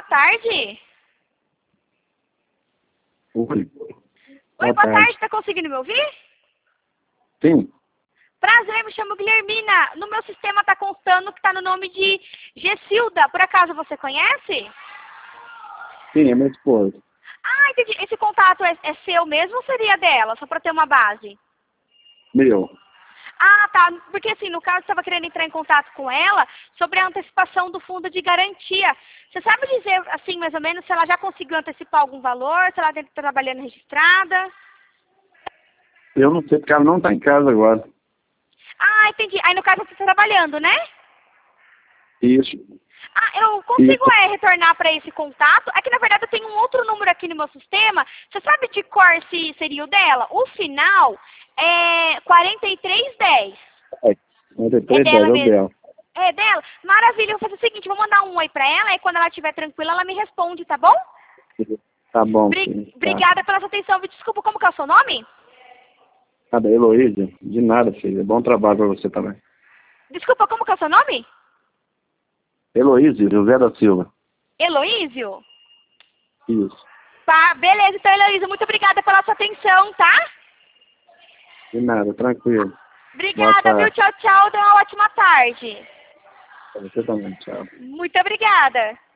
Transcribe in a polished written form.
tarde. Oi. Oi, boa tarde. Tá conseguindo me ouvir? Sim. Prazer, me chamo Guilhermina. No meu sistema tá constando que tá no nome de Gessilda. Por acaso você conhece? Sim, é minha esposa. Ah, entendi. Esse contato é seu mesmo ou seria dela? Só pra ter uma base. Meu. Ah, tá. Porque assim, no caso, eu estava querendo entrar em contato com ela sobre a antecipação do fundo de garantia. Você sabe dizer, assim, mais ou menos, se ela já conseguiu antecipar algum valor, se ela está trabalhando registrada? Eu não sei porque ela não tá em casa agora. Ah, entendi. Aí, no caso, você está trabalhando, né? Isso. Ah, eu consigo Isso. retornar para esse contato? É que, na verdade, eu tenho um outro número aqui no meu sistema. Você sabe de cor se seria o dela? O final é 4310. É, É 93 dela é o mesmo. dela. É dela? Maravilha, eu vou fazer o seguinte, vou mandar um oi pra ela, e quando ela estiver tranquila, ela me responde, tá bom? Tá bom, sim. Tá. Obrigada pela sua atenção. Desculpa, como que é o seu nome? Nada, Heloísa? De nada, filha. Bom trabalho pra você também. Desculpa, como que é o seu nome? Heloísa, José da Silva. Heloísio? Isso. Tá, beleza. Então, Heloísa, muito obrigada pela sua atenção, tá? De nada, tranquilo. Boa Obrigada, viu? tarde. Tchau, tchau. Dê uma ótima tarde. Pra você também, tchau. Muito obrigada.